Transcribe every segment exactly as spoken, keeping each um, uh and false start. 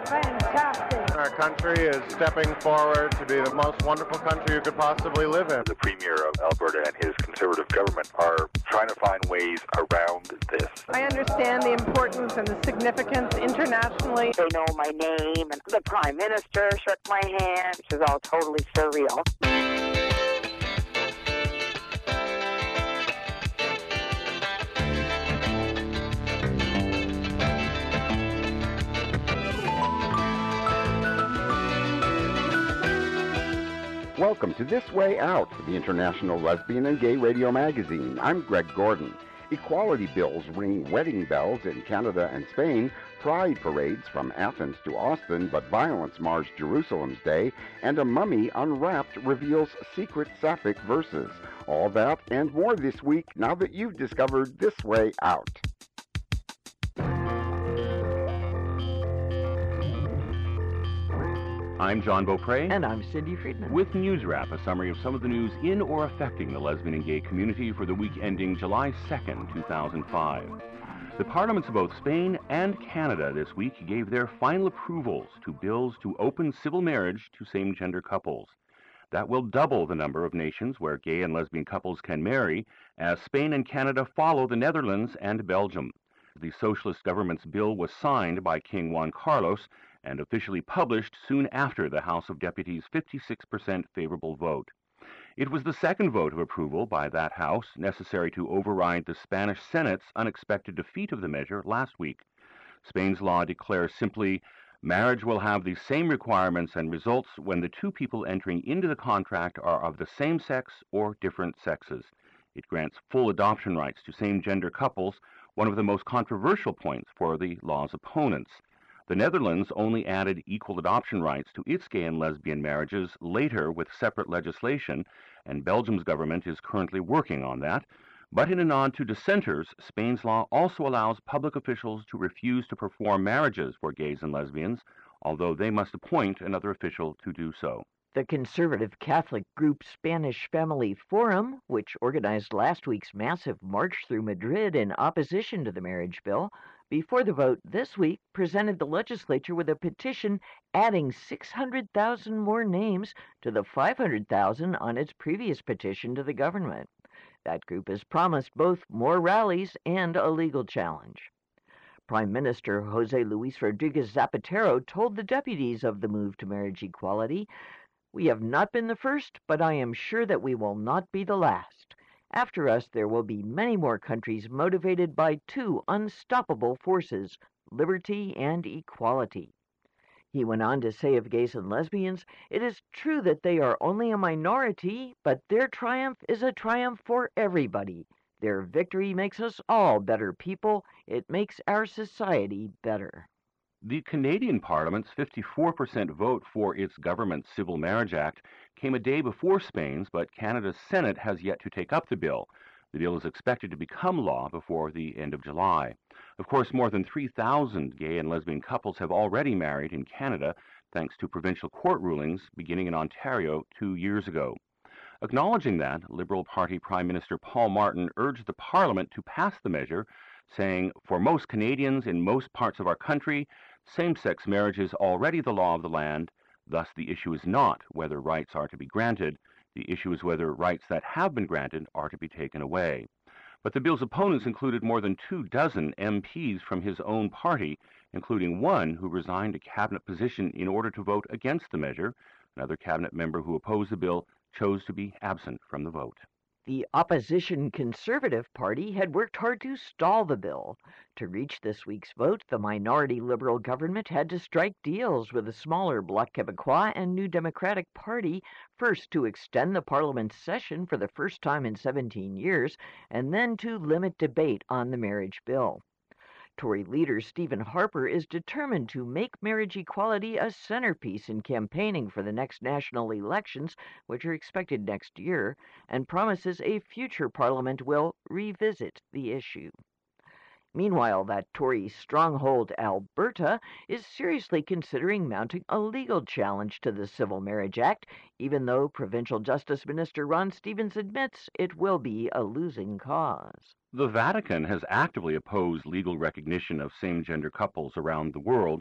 Fantastic. Our country is stepping forward to be the most wonderful country you could possibly live in. The Premier of Alberta and his Conservative government are trying to find ways around this. I understand the importance and the significance internationally. They know my name, and the Prime Minister shook my hand, which is all totally surreal. Welcome to This Way Out, the International Lesbian and Gay Radio Magazine. I'm Greg Gordon. Equality bills ring wedding bells in Canada and Spain, pride parades from Athens to Austin, but violence mars Jerusalem's day, and a mummy unwrapped reveals secret sapphic verses. All that and more this week, now that you've discovered This Way Out. I'm John Beaupre. And I'm Cindy Friedman. With News Wrap, a summary of some of the news in or affecting the lesbian and gay community for the week ending July second, two thousand five. The parliaments of both Spain and Canada this week gave their final approvals to bills to open civil marriage to same-gender couples. That will double the number of nations where gay and lesbian couples can marry, as Spain and Canada follow the Netherlands and Belgium. The socialist government's bill was signed by King Juan Carlos and officially published soon after the House of Deputies' fifty-six percent favorable vote. It was the second vote of approval by that House necessary to override the Spanish Senate's unexpected defeat of the measure last week. Spain's law declares simply, marriage will have the same requirements and results when the two people entering into the contract are of the same sex or different sexes. It grants full adoption rights to same-gender couples, one of the most controversial points for the law's opponents. The Netherlands only added equal adoption rights to its gay and lesbian marriages later with separate legislation, and Belgium's government is currently working on that. But in a nod to dissenters, Spain's law also allows public officials to refuse to perform marriages for gays and lesbians, although they must appoint another official to do so. The conservative Catholic group Spanish Family Forum, which organized last week's massive march through Madrid in opposition to the marriage bill, before the vote this week presented the legislature with a petition adding six hundred thousand more names to the five hundred thousand on its previous petition to the government. That group has promised both more rallies and a legal challenge. Prime Minister José Luis Rodríguez Zapatero told the deputies of the move to marriage equality, "We have not been the first, but I am sure that we will not be the last. After us, there will be many more countries motivated by two unstoppable forces, liberty and equality." He went on to say of gays and lesbians, "It is true that they are only a minority, but their triumph is a triumph for everybody. Their victory makes us all better people. It makes our society better." The Canadian Parliament's fifty-four percent vote for its government's Civil Marriage Act came a day before Spain's, but Canada's Senate has yet to take up the bill. The bill is expected to become law before the end of July. Of course, more than three thousand gay and lesbian couples have already married in Canada, thanks to provincial court rulings beginning in Ontario two years ago. Acknowledging that, Liberal Party Prime Minister Paul Martin urged the Parliament to pass the measure, saying, "For most Canadians in most parts of our country, same-sex marriage is already the law of the land. Thus, the issue is not whether rights are to be granted. The issue is whether rights that have been granted are to be taken away." But the bill's opponents included more than two dozen M Ps from his own party, including one who resigned a cabinet position in order to vote against the measure. Another cabinet member who opposed the bill chose to be absent from the vote. The opposition Conservative Party had worked hard to stall the bill. To reach this week's vote, the minority Liberal government had to strike deals with the smaller Bloc Québécois and New Democratic Party, first to extend the Parliament's session for the first time in seventeen years, and then to limit debate on the marriage bill. Tory leader Stephen Harper is determined to make marriage equality a centerpiece in campaigning for the next national elections, which are expected next year, and promises a future parliament will revisit the issue. Meanwhile, that Tory stronghold Alberta is seriously considering mounting a legal challenge to the Civil Marriage Act, even though Provincial Justice Minister Ron Stevens admits it will be a losing cause. The Vatican has actively opposed legal recognition of same-gender couples around the world,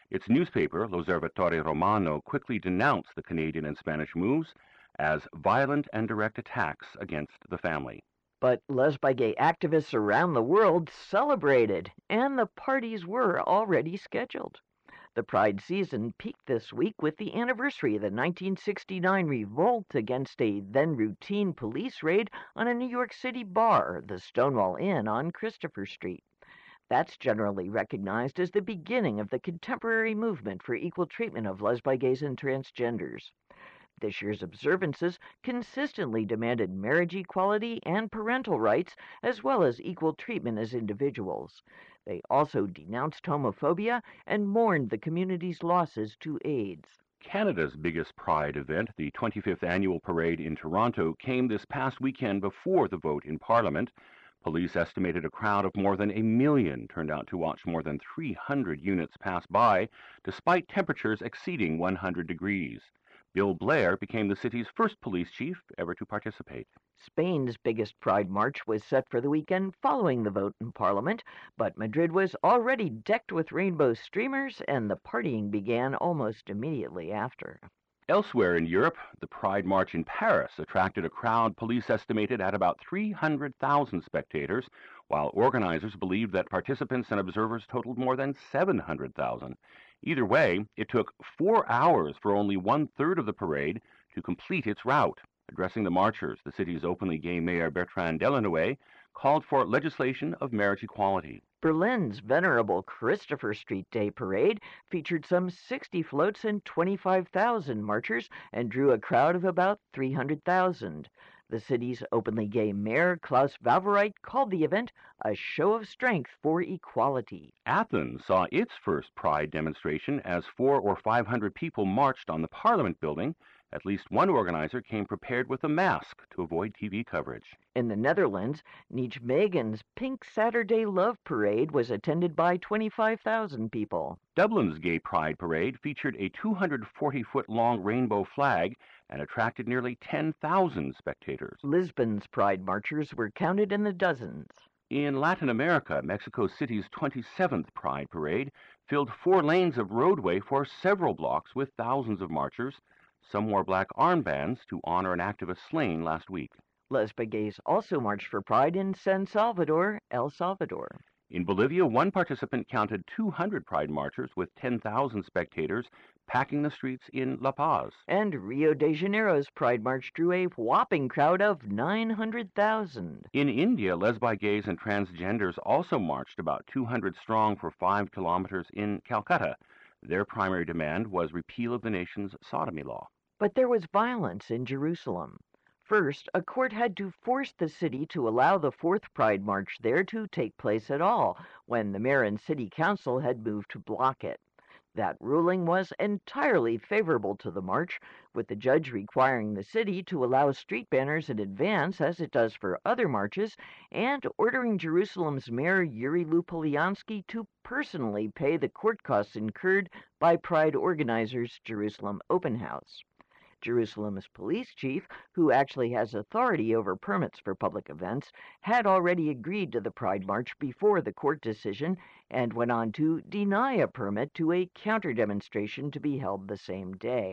Its newspaper, L'Osservatore Romano, quickly denounced the Canadian and Spanish moves as violent and direct attacks against the family. But lesbi-gay activists around the world celebrated, and the parties were already scheduled. The Pride season peaked this week with the anniversary of the nineteen sixty-nine revolt against a then-routine police raid on a New York City bar, the Stonewall Inn on Christopher Street. That's generally recognized as the beginning of the contemporary movement for equal treatment of lesbi, gays, and transgenders. This year's observances consistently demanded marriage equality and parental rights, as well as equal treatment as individuals. They also denounced homophobia and mourned the community's losses to AIDS. Canada's biggest Pride event, the twenty-fifth annual parade in Toronto, came this past weekend before the vote in Parliament. Police estimated a crowd of more than a million turned out to watch more than three hundred units pass by, despite temperatures exceeding one hundred degrees. Bill Blair became the city's first police chief ever to participate. Spain's biggest Pride March was set for the weekend following the vote in Parliament, but Madrid was already decked with rainbow streamers, and the partying began almost immediately after. Elsewhere in Europe, the Pride March in Paris attracted a crowd police estimated at about three hundred thousand spectators, while organizers believed that participants and observers totaled more than seven hundred thousand. Either way, it took four hours for only one-third of the parade to complete its route. Addressing the marchers, the city's openly gay mayor Bertrand Delanoë called for legislation of marriage equality. Berlin's venerable Christopher Street Day parade featured some sixty floats and twenty-five thousand marchers and drew a crowd of about three hundred thousand. The city's openly gay mayor, Klaus Valvereit, called the event a show of strength for equality. Athens saw its first Pride demonstration as four or five hundred people marched on the Parliament building. At least one organizer came prepared with a mask to avoid T V coverage. In the Netherlands, Nijmegen's Pink Saturday Love Parade was attended by twenty-five thousand people. Dublin's Gay Pride Parade featured a two hundred forty foot long rainbow flag and attracted nearly ten thousand spectators. Lisbon's Pride marchers were counted in the dozens. In Latin America, Mexico City's twenty-seventh Pride Parade filled four lanes of roadway for several blocks with thousands of marchers. Some wore black armbands to honor an activist slain last week. Lesbi gays also marched for Pride in San Salvador, El Salvador. In Bolivia, one participant counted two hundred Pride marchers with ten thousand spectators packing the streets in La Paz. And Rio de Janeiro's Pride March drew a whopping crowd of nine hundred thousand. In India, lesbi, gays, and transgenders also marched about two hundred strong for five kilometers in Calcutta. Their primary demand was repeal of the nation's sodomy law. But there was violence in Jerusalem. First, a court had to force the city to allow the fourth Pride March there to take place at all, when the mayor and city council had moved to block it. That ruling was entirely favorable to the march, with the judge requiring the city to allow street banners in advance, as it does for other marches, and ordering Jerusalem's mayor Yuri Lupoliansky to personally pay the court costs incurred by Pride organizers' Jerusalem Open House. Jerusalem's police chief, who actually has authority over permits for public events, had already agreed to the Pride March before the court decision and went on to deny a permit to a counter-demonstration to be held the same day.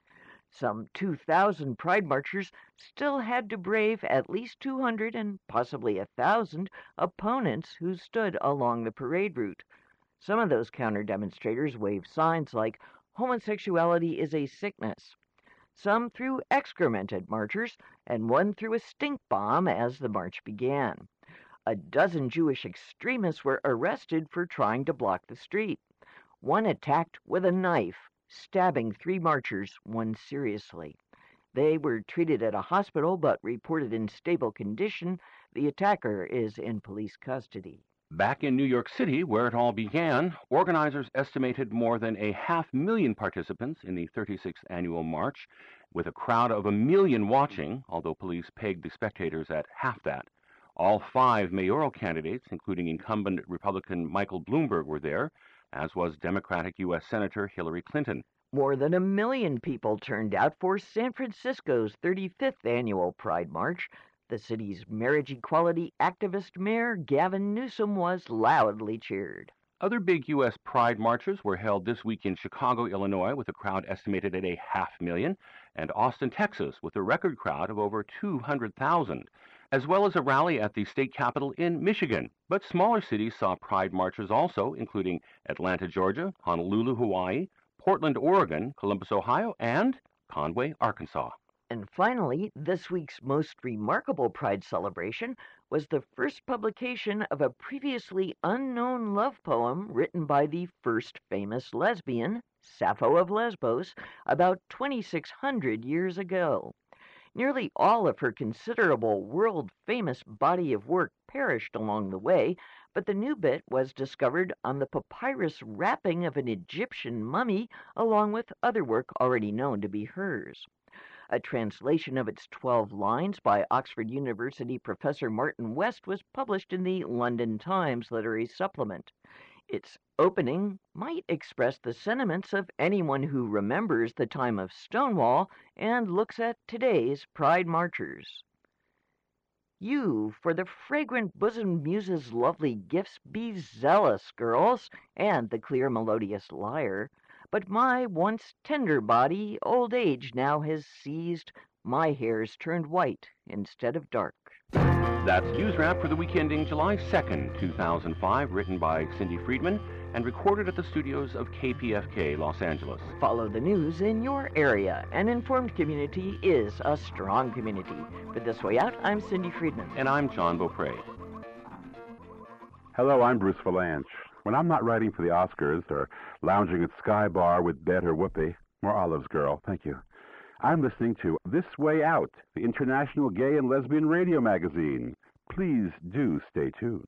Some two thousand Pride marchers still had to brave at least two hundred and possibly one thousand opponents who stood along the parade route. Some of those counter-demonstrators waved signs like, "Homosexuality is a sickness." Some threw excrement at marchers, and one threw a stink bomb as the march began. A dozen Jewish extremists were arrested for trying to block the street. One attacked with a knife, stabbing three marchers, one seriously. They were treated at a hospital but reported in stable condition. The attacker is in police custody. Back in New York City, where it all began, organizers estimated more than a half million participants in the thirty-sixth annual march, with a crowd of a million watching, although police pegged the spectators at half that. All five mayoral candidates, including incumbent Republican Michael Bloomberg, were there, as was Democratic U S Senator Hillary Clinton. More than a million people turned out for San Francisco's thirty-fifth annual Pride March. The city's marriage equality activist mayor, Gavin Newsom, was loudly cheered. Other big U S Pride marches were held this week in Chicago, Illinois, with a crowd estimated at a half million, and Austin, Texas, with a record crowd of over two hundred thousand, as well as a rally at the state capitol in Michigan. But smaller cities saw Pride marches also, including Atlanta, Georgia, Honolulu, Hawaii, Portland, Oregon, Columbus, Ohio, and Conway, Arkansas. And finally, this week's most remarkable Pride celebration was the first publication of a previously unknown love poem written by the first famous lesbian, Sappho of Lesbos, about twenty-six hundred years ago. Nearly all of her considerable world-famous body of work perished along the way, but the new bit was discovered on the papyrus wrapping of an Egyptian mummy, along with other work already known to be hers. A translation of its twelve lines by Oxford University professor Martin West was published in the London Times Literary Supplement. Its opening might express the sentiments of anyone who remembers the time of Stonewall and looks at today's Pride marchers. You, for the fragrant bosomed muse's lovely gifts, be zealous, girls, and the clear melodious lyre. But my once tender body, old age now has seized. My hair's turned white instead of dark. That's News Wrap for the week ending July second, two thousand five, written by Cindy Friedman and recorded at the studios of K P F K Los Angeles. Follow the news in your area. An informed community is a strong community. For This Way Out, I'm Cindy Friedman. And I'm John Beaupre. Hello, I'm Bruce Valanche. When I'm not writing for the Oscars or lounging at Sky Bar with Bet or Whoopi, or Olive's Girl, thank you, I'm listening to This Way Out, the international gay and lesbian radio magazine. Please do stay tuned.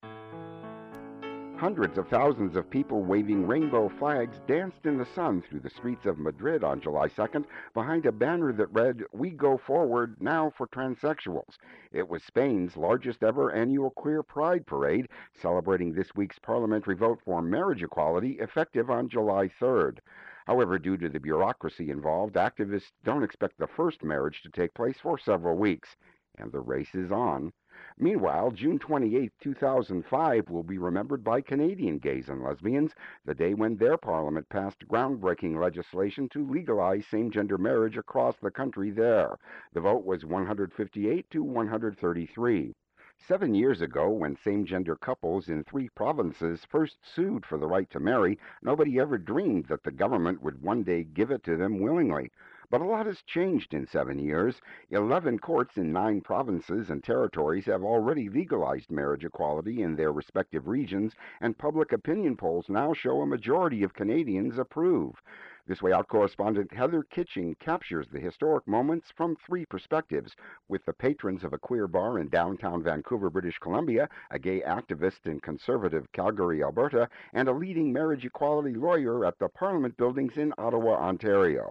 Hundreds of thousands of people waving rainbow flags danced in the sun through the streets of Madrid on July second behind a banner that read, "We go forward now for transsexuals." It was Spain's largest ever annual queer pride parade, celebrating this week's parliamentary vote for marriage equality effective on July third. However, due to the bureaucracy involved, activists don't expect the first marriage to take place for several weeks, and the race is on. Meanwhile, June twenty-eighth, two thousand five will be remembered by Canadian gays and lesbians, the day when their parliament passed groundbreaking legislation to legalize same-gender marriage across the country there. The vote was one hundred fifty-eight to one hundred thirty-three. Seven years ago, when same-gender couples in three provinces first sued for the right to marry, nobody ever dreamed that the government would one day give it to them willingly. But a lot has changed in seven years. Eleven courts in nine provinces and territories have already legalized marriage equality in their respective regions, and public opinion polls now show a majority of Canadians approve. This Way Out correspondent Heather Kitching captures the historic moments from three perspectives, with the patrons of a queer bar in downtown Vancouver, British Columbia, a gay activist in conservative Calgary, Alberta, and a leading marriage equality lawyer at the Parliament buildings in Ottawa, Ontario.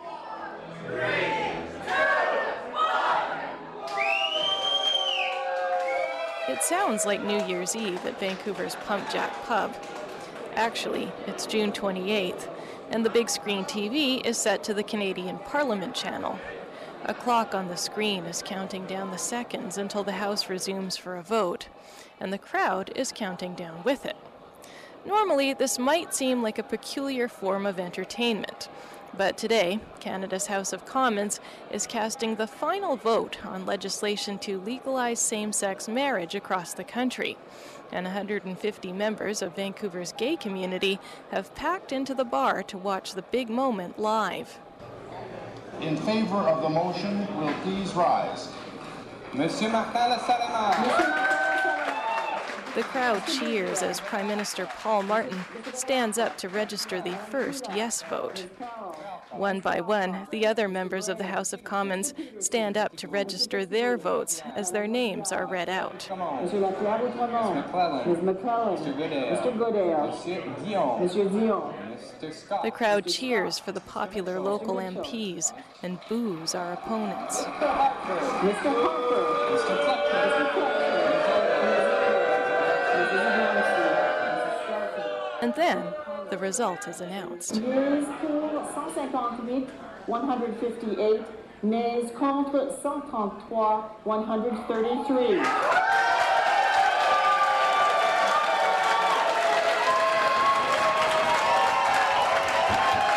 It sounds like New Year's Eve at Vancouver's Pump Jack Pub. Actually, it's June twenty-eighth, and the big screen T V is set to the Canadian Parliament channel. A clock on the screen is counting down the seconds until the House resumes for a vote, and the crowd is counting down with it. Normally, this might seem like a peculiar form of entertainment, but today, Canada's House of Commons is casting the final vote on legislation to legalize same-sex marriage across the country, and one hundred fifty members of Vancouver's gay community have packed into the bar to watch the big moment live. In favor of the motion, will please rise. Monsieur Martin Lassalama. The crowd cheers as Prime Minister Paul Martin stands up to register the first yes vote. One by one, the other members of the House of Commons stand up to register their votes as their names are read out. Monsieur McClellan, Miz McClellan, Mister Goodale, Monsieur Dion, Monsieur Dion. The crowd cheers for the popular local M Ps and boos our opponents. Mister Harper, Mister Harper, Mister Fletcher, And then, the result is announced. Yeas pour one fifty-eight, one hundred fifty-eight. Nays contre one thirty-three, one hundred thirty-three.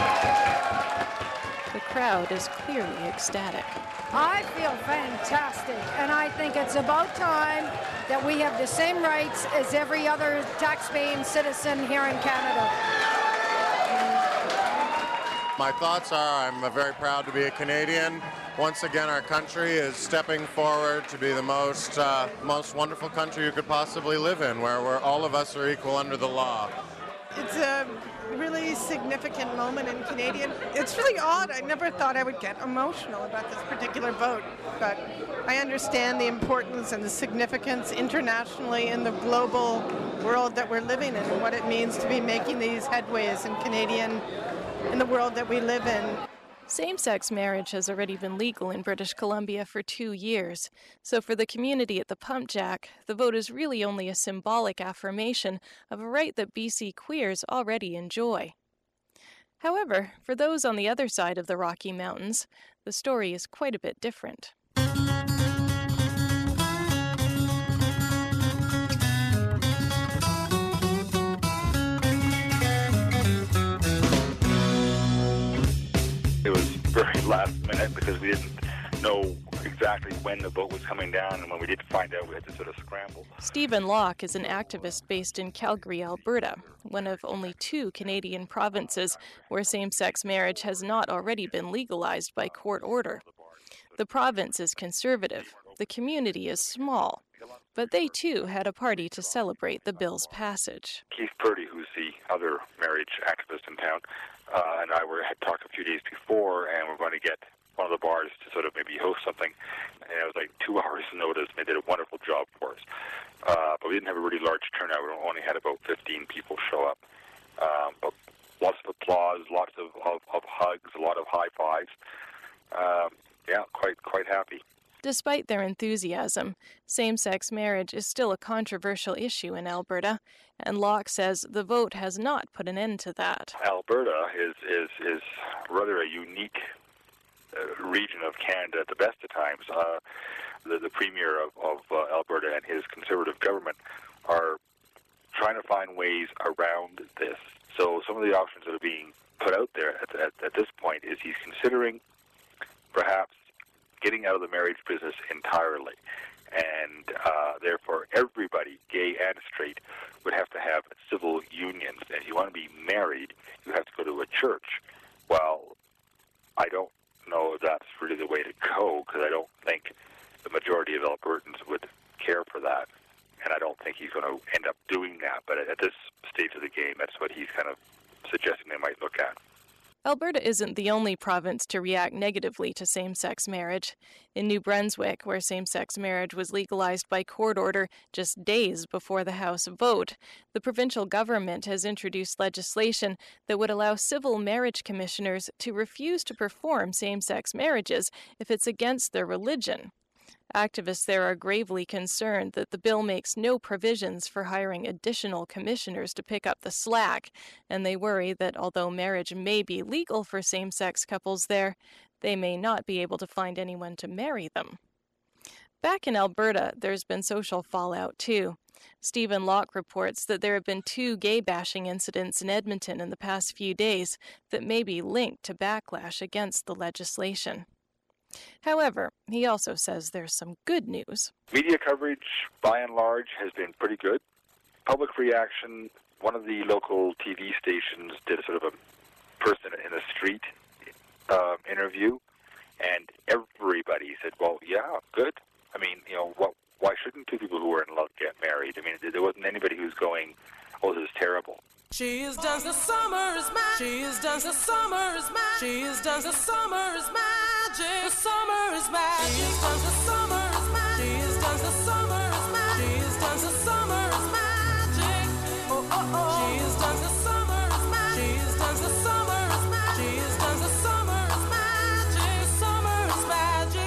The crowd is clearly ecstatic. I feel fantastic, and I think it's about time that we have the same rights as every other tax-paying citizen here in Canada. My thoughts are I'm very proud to be a Canadian. Once again, our country is stepping forward to be the most, uh, most wonderful country you could possibly live in, where, where all of us are equal under the law. It's a really significant moment in Canadian. It's really odd. I never thought I would get emotional about this particular vote, but I understand the importance and the significance internationally in the global world that we're living in and what it means to be making these headways in Canadian, in the world that we live in. Same-sex marriage has already been legal in British Columbia for two years, so for the community at the Pump Jack, the vote is really only a symbolic affirmation of a right that B C queers already enjoy. However, for those on the other side of the Rocky Mountains, the story is quite a bit different. It was very last minute because we didn't know exactly when the vote was coming down, and when we did find out, we had to sort of scramble. Stephen Locke is an activist based in Calgary, Alberta, one of only two Canadian provinces where same-sex marriage has not already been legalized by court order. The province is conservative, the community is small, but they too had a party to celebrate the bill's passage. Keith Purdy, who's the other marriage activist in town, uh, and I were had talked a few days before, and we're going to get one of the bars to sort of maybe host something. And it was like two hours notice, and they did a wonderful job for us. Uh, but we didn't have a really large turnout. We only had about fifteen people show up. Um, but lots of applause, lots of, of, of hugs, a lot of high fives. Um, yeah, quite quite happy. Despite their enthusiasm, same-sex marriage is still a controversial issue in Alberta, and Locke says the vote has not put an end to that. Alberta is is, is rather a unique uh, region of Canada at the best of times. Uh, the, the Premier of, of uh, Alberta and his Conservative government are trying to find ways around this. So some of the options that are being put out there at, at, at this point is he's considering perhaps getting out of the marriage business entirely, and uh, therefore everybody, gay and straight, would have to have civil unions. And if you want to be married, you have to go to a church. Well, I don't know if that's really the way to go, because I don't think the majority of Albertans would care for that, and I don't think he's going to end up doing that. But at this stage of the game, that's what he's kind of suggesting they might look at. Alberta isn't the only province to react negatively to same-sex marriage. In New Brunswick, where same-sex marriage was legalized by court order just days before the House vote, the provincial government has introduced legislation that would allow civil marriage commissioners to refuse to perform same-sex marriages if it's against their religion. Activists there are gravely concerned that the bill makes no provisions for hiring additional commissioners to pick up the slack, and they worry that although marriage may be legal for same-sex couples there, they may not be able to find anyone to marry them. Back in Alberta, there's been social fallout too. Stephen Locke reports that there have been two gay-bashing incidents in Edmonton in the past few days that may be linked to backlash against the legislation. However, he also says there's some good news. Media coverage, by and large, has been pretty good. Public reaction, one of the local T V stations did a sort of a person in the street uh, interview, and everybody said, well, yeah, good. I mean, you know, what, why shouldn't two people who are in love get married? I mean, there wasn't anybody who's going, oh, this is terrible. She is dance the summer is magic. She is dance the summer is magic. She is dance the summer is magic. The summer is magic. She is dance the summer is magic. She is dance the summer is magic. She is dance the summer is magic. Oh oh oh. She is dance the summer is magic. She is dance the summer is magic. She is dance the summer is magic. The summer is magic.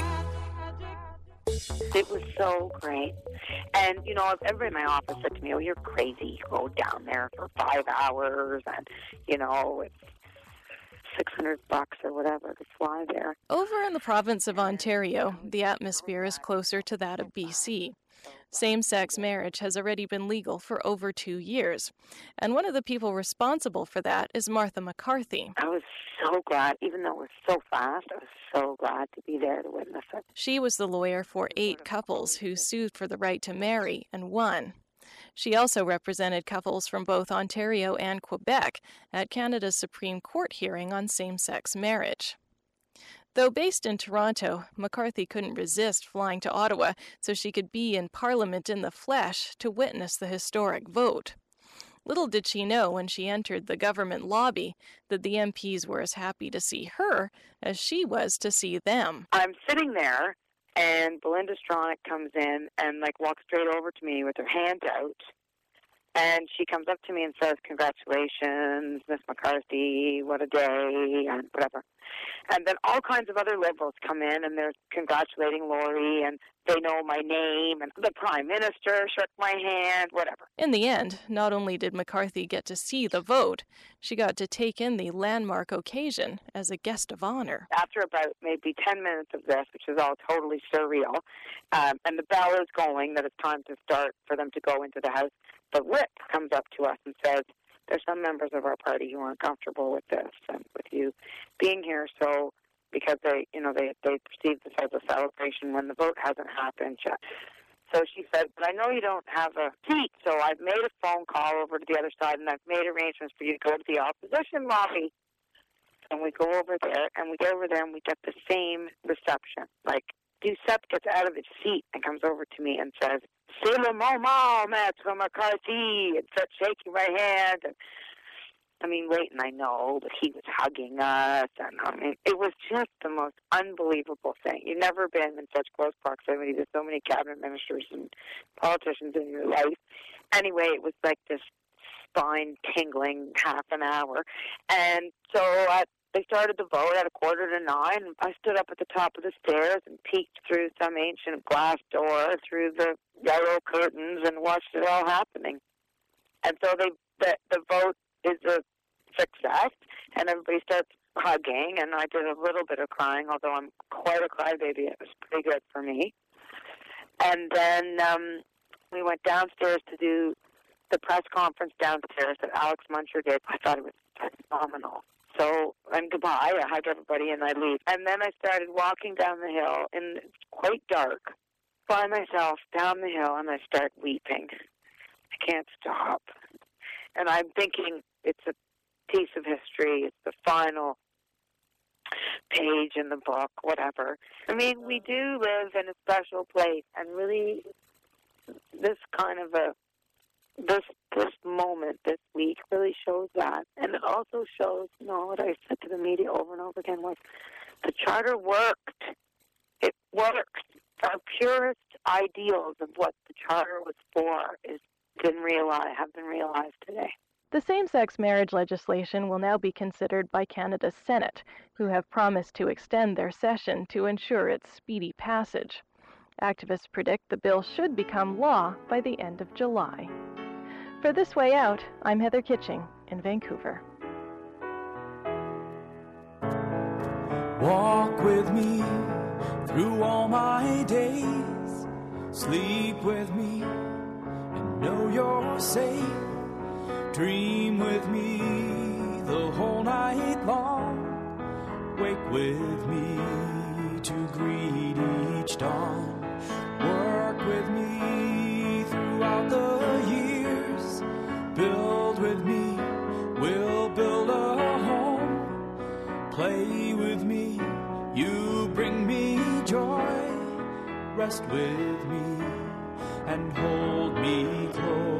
It was so great. And, you know, everybody in my office said to me, oh, you're crazy. You go down there for five hours and, you know, it's six hundred bucks or whatever to fly there. Over in the province of Ontario, the atmosphere is closer to that of B C. Same-sex marriage has already been legal for over two years, and one of the people responsible for that is Martha McCarthy. I was so glad, even though it was so fast, I was so glad to be there to witness it. She was the lawyer for eight couples who sued for the right to marry and won. She also represented couples from both Ontario and Quebec at Canada's Supreme Court hearing on same-sex marriage. Though based in Toronto, McCarthy couldn't resist flying to Ottawa so she could be in Parliament in the flesh to witness the historic vote. Little did she know when she entered the government lobby that the M Ps were as happy to see her as she was to see them. I'm sitting there, and Belinda Stronach comes in and like walks straight over to me with her hand out. And she comes up to me and says, "Congratulations, Miss McCarthy, what a day," and whatever. And then all kinds of other Liberals come in, and they're congratulating Laurie, and they know my name, and the Prime Minister shook my hand, whatever. In the end, not only did McCarthy get to see the vote, she got to take in the landmark occasion as a guest of honor. After about maybe ten minutes of this, which is all totally surreal, um, and the bell is going, that it's time to start for them to go into the House, the whip comes up to us and says, "There's some members of our party who aren't comfortable with this and with you being here, so because they, you know, they they perceive this as a celebration when the vote hasn't happened yet." So she said, "But I know you don't have a seat, so I've made a phone call over to the other side, and I've made arrangements for you to go to the opposition lobby." And we go over there, and we get over there, and we get the same reception. Like, Duceppe gets out of his seat and comes over to me and says, "C'est le moment, Maître McCarthy," and starts shaking my hand. And I mean, wait, and I know, but he was hugging us, and I mean, it was just the most unbelievable thing. You've never been in such close proximity to so many cabinet ministers and politicians in your life. Anyway, it was like this spine-tingling half an hour. And so at They started the vote at a quarter to nine. I stood up at the top of the stairs and peeked through some ancient glass door through the yellow curtains and watched it all happening. And so they, the, the vote is a success, and everybody starts hugging, and I did a little bit of crying, although I'm quite a crybaby. It was pretty good for me. And then um, we went downstairs to do the press conference downstairs that Alex Muncher did. I thought it was phenomenal. So, and goodbye, I hug everybody and I leave. And then I started walking down the hill, and it's quite dark, by myself down the hill, and I start weeping. I can't stop. And I'm thinking it's a piece of history. It's the final page in the book, whatever. I mean, we do live in a special place, and really this kind of a This this moment this week really shows that. And it also shows, you know, what I said to the media over and over again was the Charter worked. It worked. Our purest ideals of what the Charter was for is been realized, have been realized today. The same-sex marriage legislation will now be considered by Canada's Senate, who have promised to extend their session to ensure its speedy passage. Activists predict the bill should become law by the end of July. For This Way Out, I'm Heather Kitching in Vancouver. Walk with me through all my days. Sleep with me and know you're safe. Dream with me the whole night long. Wake with me to greet each dawn. Work with me throughout the years. Build with me, we'll build a home. Play with me, you bring me joy. Rest with me and hold me close.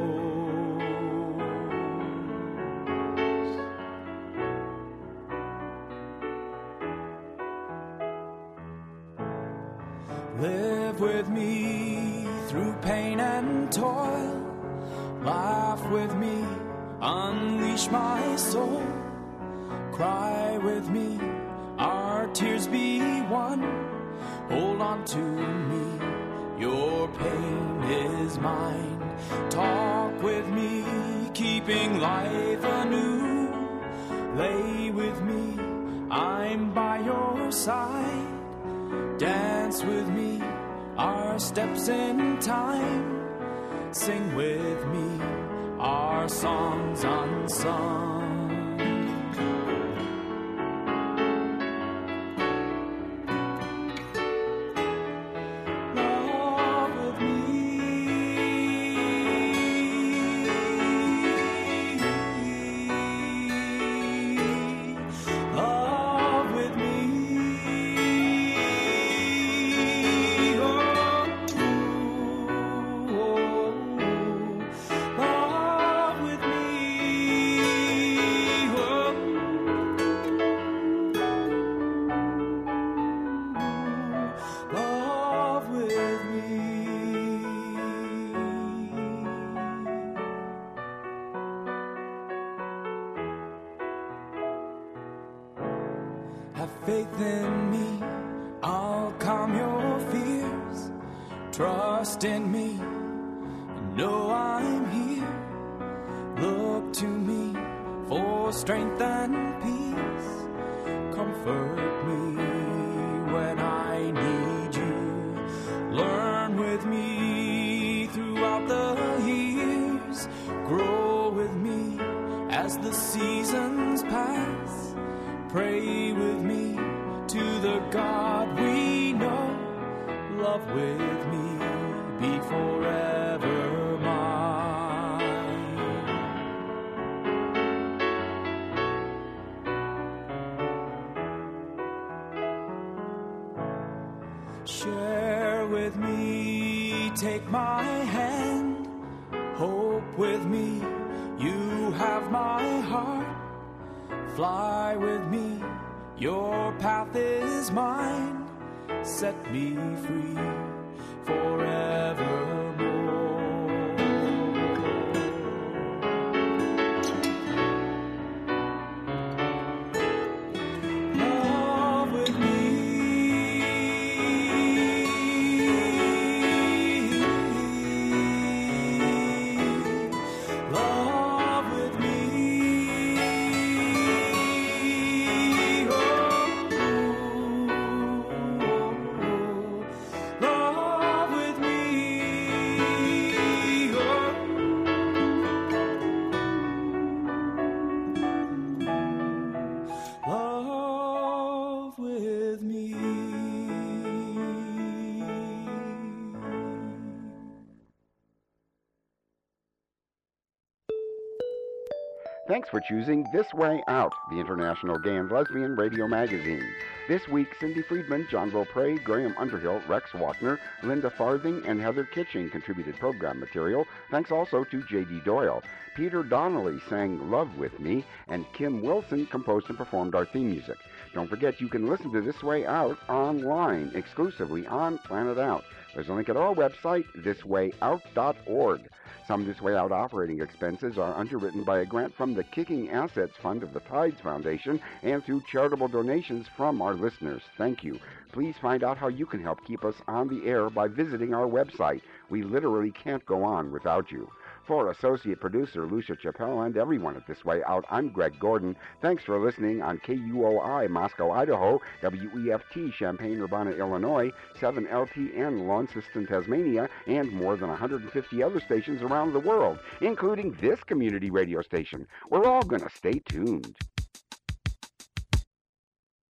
Live with me through pain and toil. Laugh with me, unleash my soul. Cry with me, our tears be one. Hold on to me, your pain is mine. Talk with me, keeping life anew. Lay with me, I'm by your side. Dance with me, our our steps in time. Sing with me our songs unsung. Have faith in me, I'll calm your fears. Trust in me, know I'm here. Look to me for strength and peace. Comfort me when I need you. Learn with me throughout the years. Grow with me as the seasons pass. Pray with me to the God we know. Love with me, be forever mine. Share with me, take my hand. Hope with me, you have my heart. Fly with me, your path is mine. Set me free forevermore. Love with me. Love with me. Thanks for choosing This Way Out, the International Gay and Lesbian Radio Magazine. This week, Cindy Friedman, John Beaupre, Graham Underhill, Rex Walkner, Linda Farthing, and Heather Kitching contributed program material. Thanks also to J D Doyle. Peter Donnelly sang Love With Me, and Kim Wilson composed and performed our theme music. Don't forget you can listen to This Way Out online, exclusively on Planet Out. There's a link at our website, this way out dot org. Some This Way Out operating expenses are underwritten by a grant from the Kicking Assets Fund of the Tides Foundation and through charitable donations from our listeners. Thank you. Please find out how you can help keep us on the air by visiting our website. We literally can't go on without you. For associate producer Lucia Chappelle and everyone at This Way Out, I'm Greg Gordon. Thanks for listening on K U O I, Moscow, Idaho, W E F T, Champaign-Urbana, Illinois, seven L T N, Launceston, Tasmania, and more than one hundred fifty other stations around the world, including this community radio station. We're all going to stay tuned.